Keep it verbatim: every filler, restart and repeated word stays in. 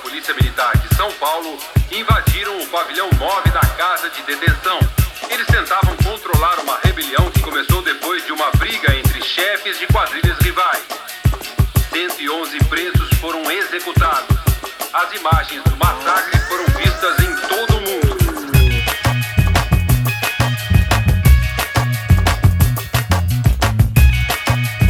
Polícia Militar de São Paulo invadiram o pavilhão nove da casa de detenção. Eles tentavam controlar uma rebelião que começou depois de uma briga entre chefes de quadrilhas rivais. cento e onze presos foram executados. As imagens do massacre foram vistas em